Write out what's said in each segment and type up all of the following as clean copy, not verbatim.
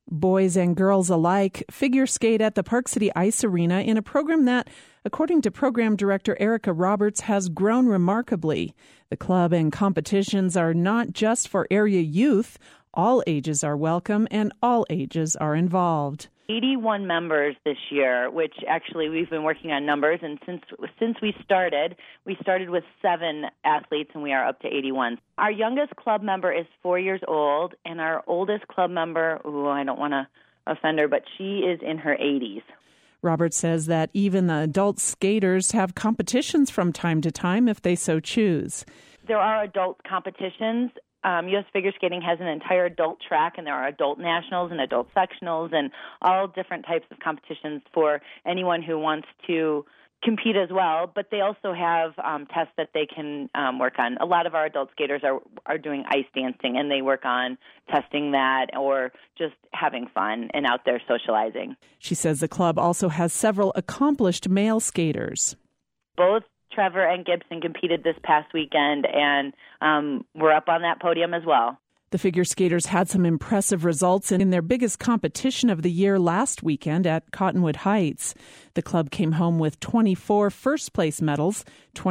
Boys and girls alike figure skate at the Park City Ice Arena in a program that, according to program director Erica Roberts, has grown remarkably. The club and competitions are not just for area youth. All ages are welcome and all ages are involved. 81 members this year, which actually we've been working on numbers, and since we started with 7 athletes, and we are up to 81. Our youngest club member is 4 years old, and our oldest club member, I don't want to offend her, but she is in her 80s. Roberts says that even the adult skaters have competitions from time to time if they so choose. There are adult competitions. U.S. Figure Skating has an entire adult track, and there are adult nationals and adult sectionals and all different types of competitions for anyone who wants to compete as well. But they also have tests that they can work on. A lot of our adult skaters are doing ice dancing, and they work on testing that or just having fun and out there socializing. She says the club also has several accomplished male skaters. Both Trevor and Gibson competed this past weekend, and we're up on that podium as well. The figure skaters had some impressive results in their biggest competition of the year last weekend at Cottonwood Heights. The club came home with 24 first-place medals,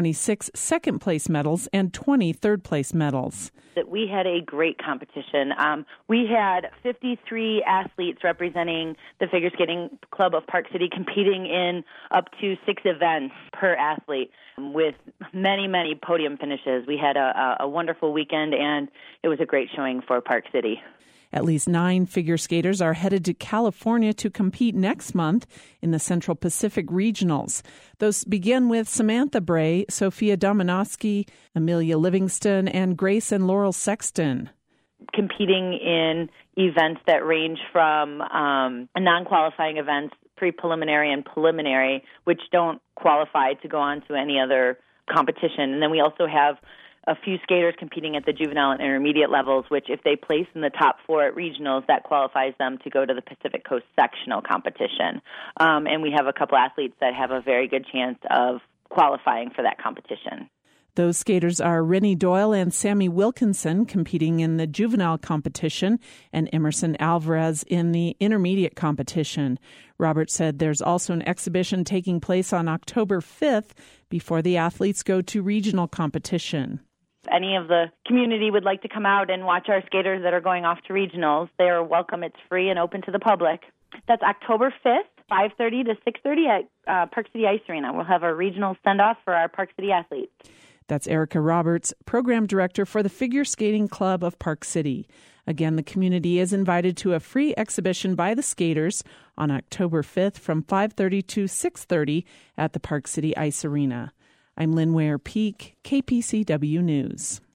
26 second-place medals, and 20 third-place medals. We had a great competition. We had 53 athletes representing the Figure Skating Club of Park City competing in up to 6 events per athlete with many, many podium finishes. We had a wonderful weekend, and it was a great showing for Park City. At least 9 figure skaters are headed to California to compete next month in the Central Pacific Regionals. Those begin with Samantha Bray, Sophia Dominowski, Amelia Livingston, and Grace and Laurel Sexton. Competing in events that range from non-qualifying events, pre-preliminary and preliminary, which don't qualify to go on to any other competition. And then we also have a few skaters competing at the juvenile and intermediate levels, which if they place in the top 4 at regionals, that qualifies them to go to the Pacific Coast sectional competition. And we have a couple athletes that have a very good chance of qualifying for that competition. Those skaters are Rennie Doyle and Sammy Wilkinson competing in the juvenile competition and Emerson Alvarez in the intermediate competition. Robert said there's also an exhibition taking place on October 5th before the athletes go to regional competition. If any of the community would like to come out and watch our skaters that are going off to regionals, they are welcome. It's free and open to the public. That's October 5th, 5:30 to 6:30 at Park City Ice Arena. We'll have a regional send-off for our Park City athletes. That's Erica Roberts, Program Director for the Figure Skating Club of Park City. Again, the community is invited to a free exhibition by the skaters on October 5th from 5:30 to 6:30 at the Park City Ice Arena. I'm Lynn Ware Peak, KPCW News.